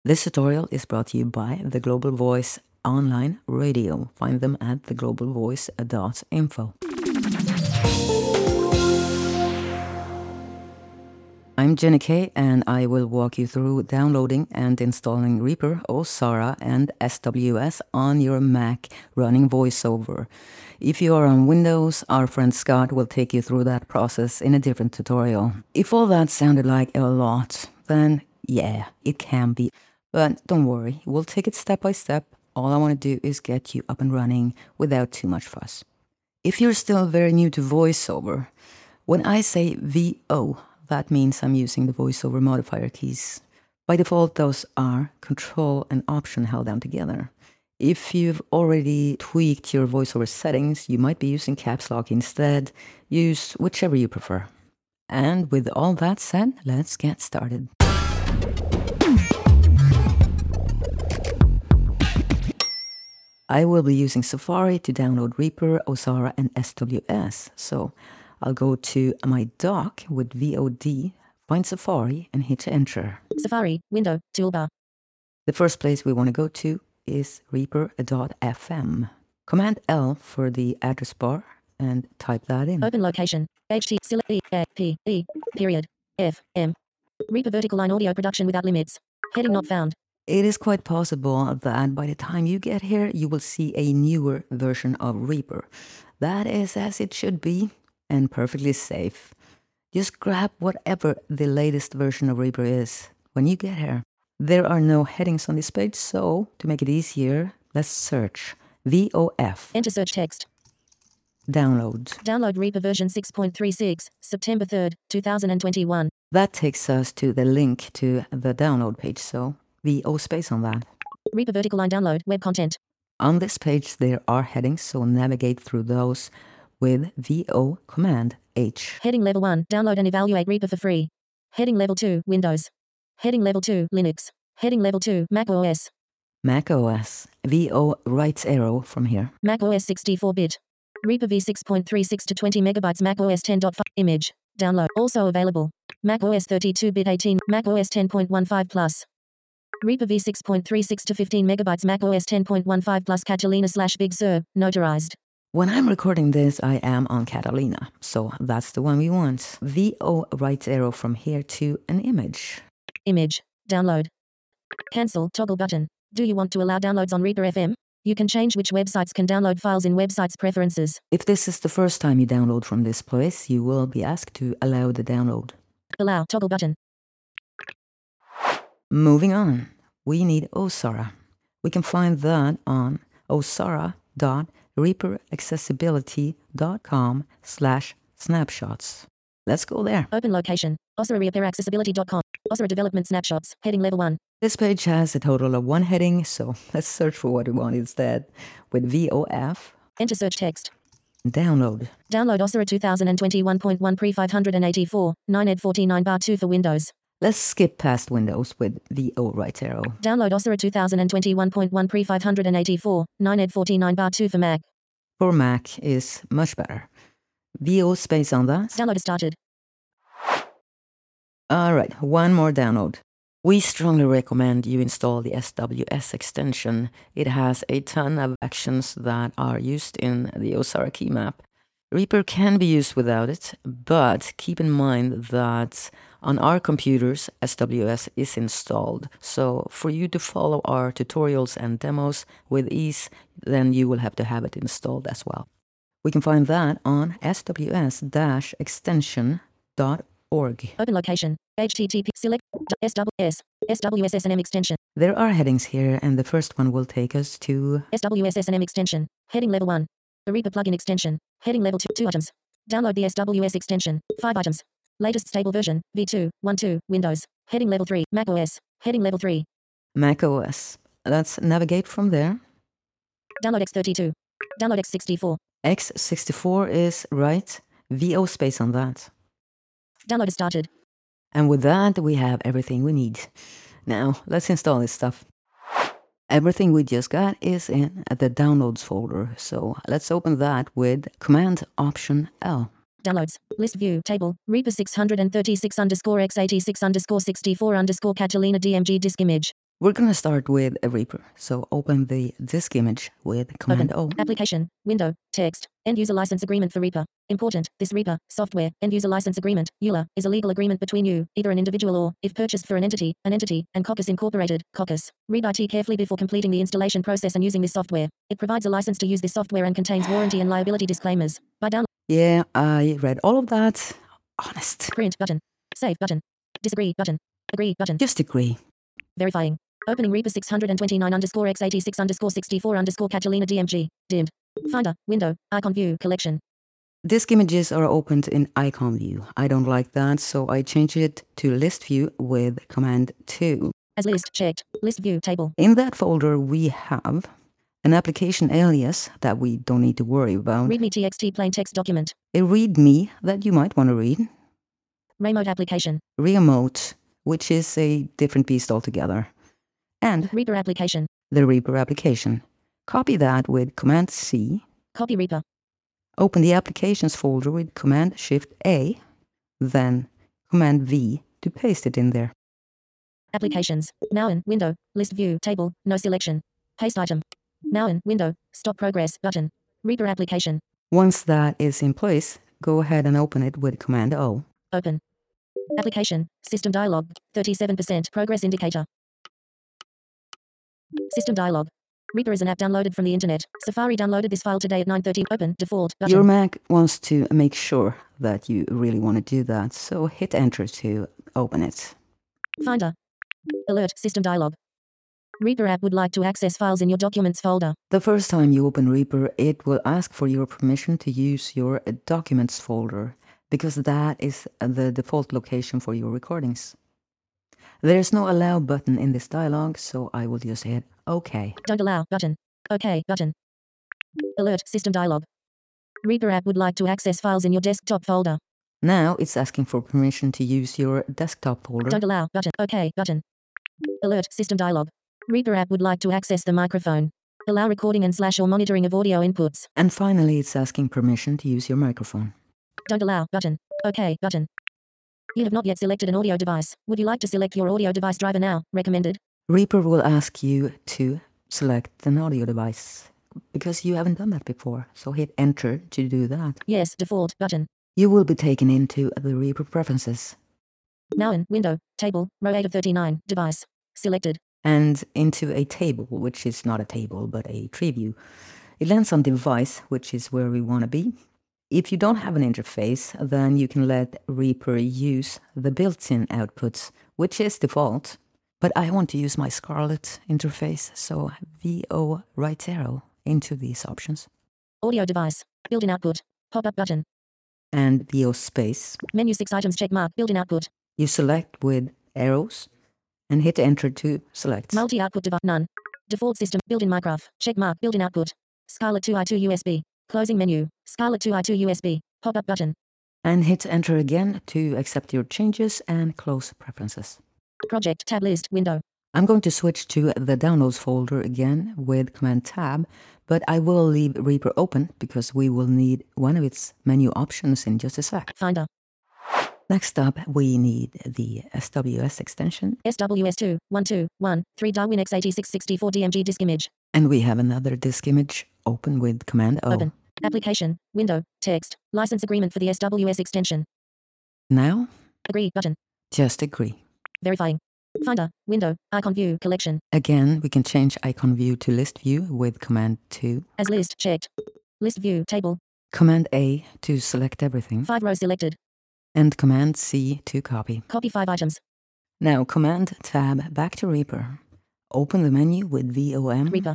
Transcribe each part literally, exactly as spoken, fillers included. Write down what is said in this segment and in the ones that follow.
This tutorial is brought to you by The Global Voice Online Radio. Find them at the global voice dot info. I'm Jenny Kay, and I will walk you through downloading and installing Reaper, Osara, and S W S on your Mac running VoiceOver. If you are on Windows, our friend Scott will take you through that process in a different tutorial. If all that sounded like a lot, then yeah, it can be. But don't worry, we'll take it step by step. All I want to do is get you up and running without too much fuss. If you're still very new to VoiceOver, when I say V O, that means I'm using the VoiceOver modifier keys. By default, those are Control and Option held down together. If you've already tweaked your VoiceOver settings, you might be using Caps Lock instead. Use whichever you prefer. And with all that said, let's get started. I will be using Safari to download Reaper, Osara, and S W S. So I'll go to my dock with V O D, find Safari, and hit enter. Safari, window, toolbar. The first place we want to go to is reaper dot f m. Command L for the address bar and type that in. Open location. H T select E A P E period F M. Reaper vertical line audio production without limits. Heading not found. It is quite possible that by the time you get here, you will see a newer version of Reaper. That is as it should be and perfectly safe. Just grab whatever the latest version of Reaper is when you get here. There are no headings on this page, so to make it easier, let's search V O F. Enter search text. Download. Download Reaper version six point three six, September third, two thousand twenty-one. That takes us to the link to the download page, so V O space on that. Reaper vertical line download, web content. On this page, there are headings, so navigate through those with V O Command H. Heading level one, download and evaluate Reaper for free. Heading level two, Windows. Heading level two, Linux. Heading level two, Mac O S. Mac O S. V O right arrow from here. Mac O S sixty-four bit. Reaper v six point three six to twenty megabytes. Mac O S ten point five. Image. Download. Also available. Mac O S thirty-two bit eighteen. Mac O S ten point fifteen plus. Reaper v six point three six to fifteen megabytes. Mac O S ten point fifteen plus. Catalina slash Big Sur. Notarized. When I'm recording this, I am on Catalina, so that's the one we want. V O right arrow from here to an image. Image. Download. Cancel toggle button. Do you want to allow downloads on Reaper F M? You can change which websites can download files in websites preferences. If this is the first time you download from this place, you will be asked to allow the download. Allow toggle button. Moving on, we need Osara. We can find that on osara dot reaper accessibility dot com slash snapshots. Let's go there. Open location. Osara reaper accessibility dot com. Osara development snapshots. Heading level one. This page has a total of one heading, so let's search for what we want instead with V O F. Enter search text. Download. Download Osara twenty twenty-one point one pre five eighty-four, nine E D forty-nine bar two for Windows. Let's skip past Windows with V O right arrow. Download Osara twenty twenty-one point one pre five eighty-four, nine E D forty-nine bar two for Mac. For Mac is much better. V O space on that. Download started. Alright, one more download. We strongly recommend you install the S W S extension. It has a ton of actions that are used in the Osara key map. Reaper can be used without it, but keep in mind that on our computers, S W S is installed. So for you to follow our tutorials and demos with ease, then you will have to have it installed as well. We can find that on S W S extension dot org. Open location. H T T P select S W S S W S S N M extension. There are headings here, and the first one will take us to S W S S N M extension. Heading level one. The Reaper plugin extension. Heading level two. Two items. Download the S W S extension. Five items. Latest stable version. V two. one two. Windows. Heading level three. Mac O S. Heading level three. Mac O S. Let's navigate from there. Download X thirty-two. Download X sixty-four. X sixty-four is right. V O space on that. Download is started. And with that, we have everything we need. Now, let's install this stuff. Everything we just got is in the downloads folder, so let's open that with Command Option L. Downloads. List view. Table. Reaper six thirty-six underscore x eighty-six underscore sixty-four underscore Catalina D M G disk image. We're going to start with a Reaper. So open the disk image with Command O. Application, window, text, end user license agreement for Reaper. Important, this Reaper, software, end user license agreement, E U L A, is a legal agreement between you, either an individual or, if purchased for an entity, an entity, and Caucus Incorporated, Caucus. Read I T carefully before completing the installation process and using this software. It provides a license to use this software and contains warranty and liability disclaimers. By download. Yeah, I read all of that. Honest. Print button. Save button. Disagree button. Agree button. Just agree. Verifying. Opening Reaper six twenty-nine underscore x eighty-six underscore sixty-four underscore Catalina D M G. Dimmed. Finder. Window. Icon view. Collection. Disk images are opened in icon view. I don't like that, so I change it to list view with Command two. As list checked. List view table. In that folder, we have an application alias that we don't need to worry about. README txt plain text document. A README that you might want to read. Remote application. Remote, which is a different beast altogether. And Reaper application. the Reaper application. Copy that with Command C. Copy Reaper. Open the applications folder with Command Shift A, then Command V to paste it in there. Applications. Now in window. List view table. No selection. Paste item. Now in window. Stop progress button. Reaper application. Once that is in place, go ahead and open it with Command O. Open. Application. System dialog. thirty-seven percent progress indicator. System dialog. Reaper is an app downloaded from the internet. Safari downloaded this file today at nine thirty. Open. Default. Button. Your Mac wants to make sure that you really want to do that, so hit Enter to open it. Finder. Alert. System dialog. Reaper app would like to access files in your documents folder. The first time you open Reaper, it will ask for your permission to use your documents folder, because that is the default location for your recordings. There's no allow button in this dialog, so I will just hit OK. Don't allow button. OK button. Alert. System dialog. Reaper app would like to access files in your desktop folder. Now it's asking for permission to use your desktop folder. Don't allow button. OK button. Alert. System dialog. Reaper app would like to access the microphone. Allow recording and slash or monitoring of audio inputs. And finally, it's asking permission to use your microphone. Don't allow button. OK button. You have not yet selected an audio device. Would you like to select your audio device driver now? Recommended. Reaper will ask you to select an audio device because you haven't done that before. So hit Enter to do that. Yes, default button. You will be taken into the Reaper preferences. Now in window, table, row eight of thirty-nine, device. Selected. And into a table, which is not a table, but a tree view. It lands on device, which is where we want to be. If you don't have an interface, then you can let Reaper use the built-in outputs, which is default. But I want to use my Scarlett interface, so V O right arrow into these options. Audio device, built-in output, pop-up button. And V O space. Menu six items check mark, built-in output. You select with arrows and hit Enter to select. Multi-output device, none. Default system, built-in Minecraft, check mark, built-in output. Scarlett two i two U S B. Closing menu, Scarlett two i two U S B, pop-up button. And hit Enter again to accept your changes and close preferences. Project, tab list, window. I'm going to switch to the Downloads folder again with Command Tab, but I will leave Reaper open because we will need one of its menu options in just a sec. Finder. Next up, we need the S W S extension. S W S two one two one three Darwin x eighty-six sixty-four D M G disk image. And we have another disk image open with Command O. Open. Application, window, text, license agreement for the S W S extension. Now, Agree button. just agree. Verifying. Finder, window, icon view, collection. Again, we can change icon view to list view with Command two. As list checked. List view, table. Command A to select everything. Five rows selected. And Command C to copy. Copy five items. Now Command Tab back to Reaper. Open the menu with V O M. Reaper.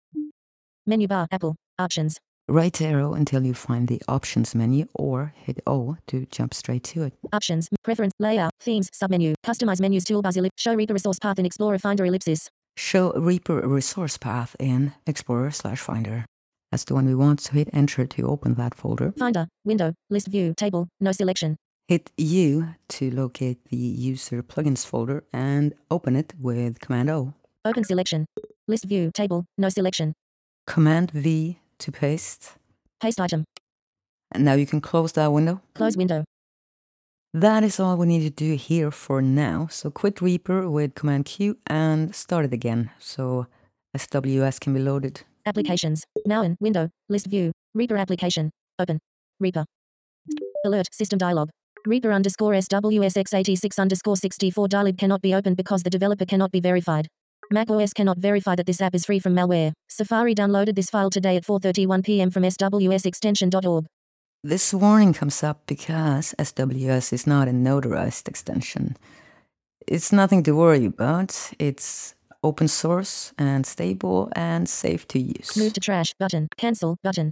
Menu bar, Apple, options. Right arrow until you find the Options menu or hit O to jump straight to it. Options, preference, layout, themes, submenu, customize menus, toolbars, ellipse, show Reaper resource path in Explorer Finder ellipsis. Show Reaper resource path in Explorer slash Finder. That's the one we want, so hit Enter to open that folder. Finder, window, list view, table, no selection. Hit U to locate the user plugins folder and open it with Command O. Open selection. List view, table, no selection. Command V to paste. Paste item. And now you can close that window. Close window. That is all we need to do here for now. So quit Reaper with Command Q and start it again so S W S can be loaded. Applications. Now in window. List view. Reaper application. Open. Reaper. Alert. System dialog. Reaper underscore S W S X eighty-six underscore sixty-four dialib cannot be opened because the developer cannot be verified. macOS cannot verify that this app is free from malware. Safari downloaded this file today at four thirty-one p m from S W S extension dot org. This warning comes up because S W S is not a notarized extension. It's nothing to worry about. It's open source and stable and safe to use. Move to trash button. Cancel button.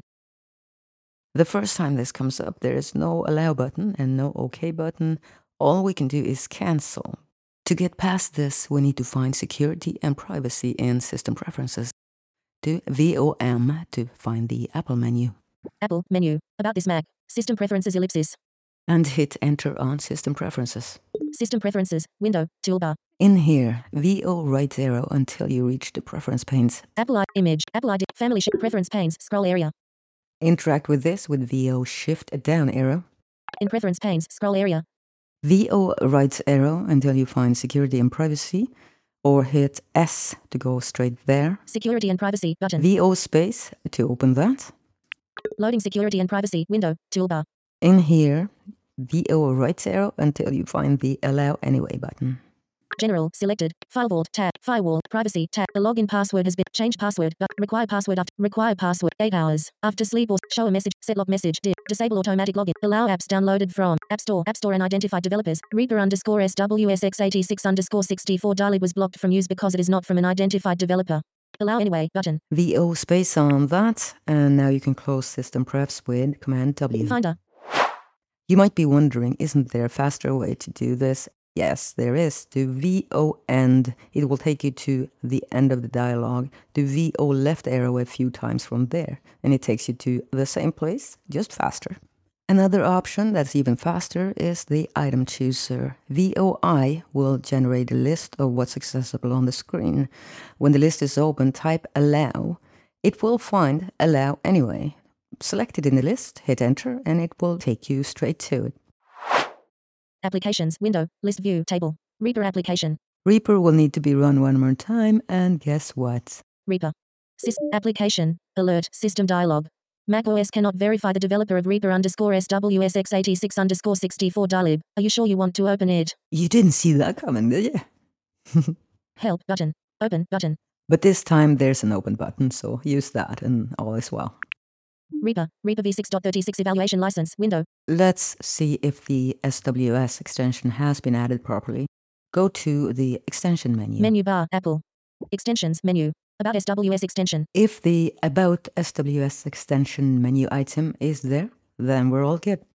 The first time this comes up, there is no allow button and no OK button. All we can do is cancel. To get past this, we need to find security and privacy in system preferences. Do V O M to find the Apple menu. Apple menu. About this Mac. System preferences ellipsis. And hit enter on system preferences. System preferences. Window. Toolbar. In here, V O right arrow until you reach the preference panes. Apple I image. Apple I D. Family sh- preference panes. Scroll area. Interact with this with V O shift down arrow. In preference panes. Scroll area. V O right arrow until you find security and privacy. Or hit S to go straight there. Security and privacy button. V O space to open that. Loading security and privacy window. Toolbar. In here, V O right arrow until you find the allow anyway button. General selected. Firewall tab. Firewall privacy tab. The login password has been changed. Password but require password after require password eight hours after sleep or show a message. Set lock message. Did disable automatic login. Allow apps downloaded from App Store. App Store and identified developers. Reaper underscore S W S X eighty-six underscore sixty-four dialib was blocked from use because it is not from an identified developer. Allow anyway button. V O space on that, and now you can close system prefs with Command W. Finder. You might be wondering, isn't there a faster way to do this? Yes, there is. Do V O end. It will take you to the end of the dialog. Do V O left arrow a few times from there, and it takes you to the same place, just faster. Another option that's even faster is the item chooser. V O I will generate a list of what's accessible on the screen. When the list is open, type allow. It will find allow anyway. Select it in the list, hit enter, and it will take you straight to it. Applications window. List view table. Reaper application. Reaper will need to be run one more time, and guess what? Reaper. Sys application. Alert. System dialog. macOS cannot verify the developer of Reaper underscore S W S X eighty-six underscore sixty-four dialib. Are you sure you want to open it? You didn't see that coming, did you? Help button. Open button. But this time there's an open button, so use that and all is well. Reaper. Reaper v six point thirty-six evaluation license window. Let's see if the S W S extension has been added properly. Go to the extension menu. Menu bar. Apple. Extensions menu. About S W S extension. If the About S W S extension menu item is there, then we're all good.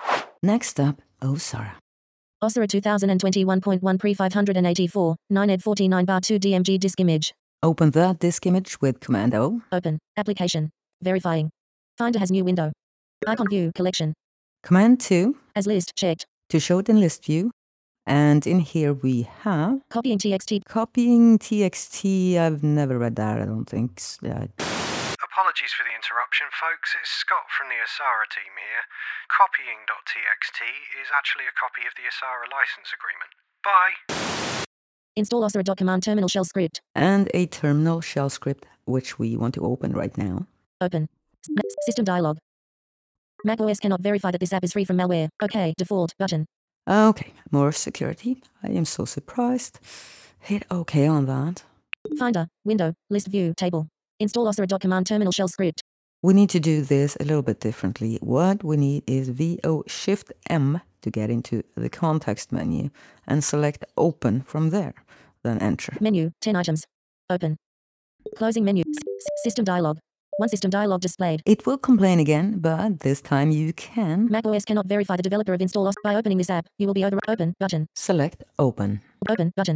Next up, Osara. Osara twenty twenty-one point one pre five eighty-four, nine E D forty-nine bar two D M G disk image. Open that disk image with Command O. Open. Application. Verifying. Finder has new window. Icon view collection. Command two. As list checked. To show it in list view. And in here we have... Copying T X T. Copying T X T. I've never read that, I don't think. Uh, Apologies for the interruption, folks. It's Scott from the Osara team here. Copying dot T X T is actually a copy of the Osara license agreement. Bye! Install Osara.command terminal shell script. And a terminal shell script, which we want to open right now. Open. S- System dialog. macOS cannot verify that this app is free from malware. OK, default button. Okay, more security. I am so surprised. Hit OK on that. Finder, window, list view, table. Install Osara.command terminal shell script. We need to do this a little bit differently. What we need is V O Shift M to get into the context menu and select Open from there. Then Enter. Menu, ten items. Open. Closing menu. S- system dialog. One system dialog displayed. It will complain again, but this time you can... macOS cannot verify the developer of install Os. By opening this app, you will be over Open button. Select Open. Open button.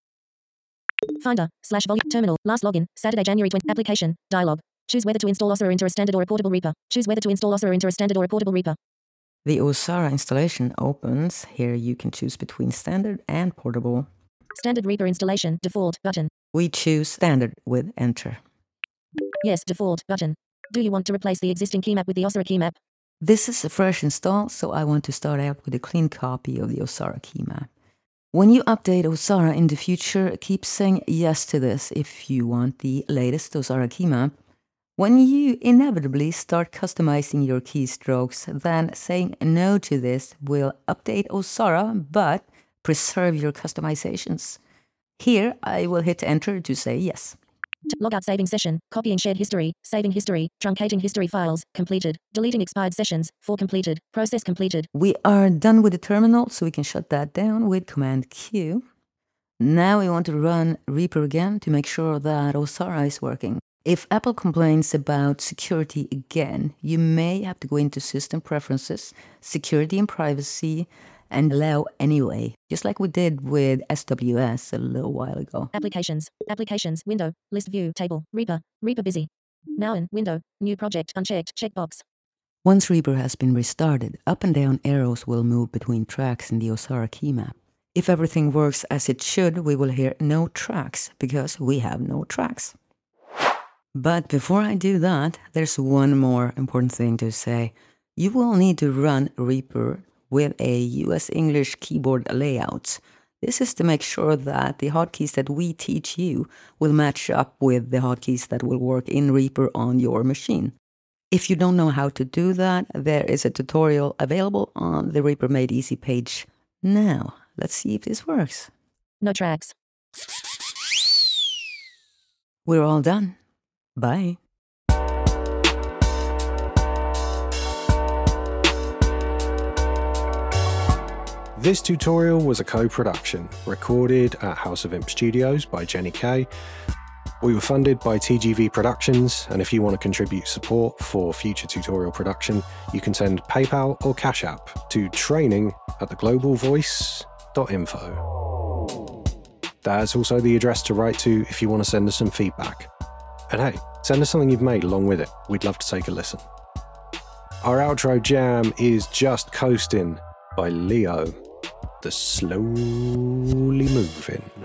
Finder, slash volume, terminal, last login, Saturday, January twentieth, application, dialog. Choose whether to install Osara into a standard or a portable Reaper. Choose whether to install Osara into a standard or a portable Reaper. The Osara installation opens. Here you can choose between standard and portable. Standard Reaper installation, default button. We choose standard with Enter. Yes, default button. Do you want to replace the existing keymap with the Osara keymap? This is a fresh install, so I want to start out with a clean copy of the Ozara key map. When you update Ozara in the future, keep saying yes to this if you want the latest Ozara key map. When you inevitably start customizing your keystrokes, then saying no to this will update Ozara but preserve your customizations. Here, I will hit enter to say yes. Logout saving session, copying shared history, saving history, truncating history files, completed, deleting expired sessions, for completed, process completed. We are done with the terminal, so we can shut that down with Command Q. Now we want to run Reaper again to make sure that Ozara is working. If Apple complains about security again, you may have to go into System Preferences, Security and Privacy, and allow anyway, just like we did with S W S a little while ago. Applications, Applications, Window, List View, Table, Reaper, Reaper busy. Now in Window, New Project, Unchecked, checkbox. Once Reaper has been restarted, up and down arrows will move between tracks in the Ozara key map. If everything works as it should, we will hear no tracks, because we have no tracks. But before I do that, there's one more important thing to say. You will need to run Reaper with a U S English keyboard layout. This is to make sure that the hotkeys that we teach you will match up with the hotkeys that will work in Reaper on your machine. If you don't know how to do that, there is a tutorial available on the Reaper Made Easy page. Now, let's see if this works. No tracks. We're all done. Bye. This tutorial was a co-production, recorded at House of Imp Studios by Jenny Kay. We were funded by T G V Productions, and if you want to contribute support for future tutorial production, you can send PayPal or Cash App to training at the global voice dot info. That's also the address to write to if you want to send us some feedback. And hey, send us something you've made along with it. We'd love to take a listen. Our outro jam is Just Coastin' by Leo, the slowly moving.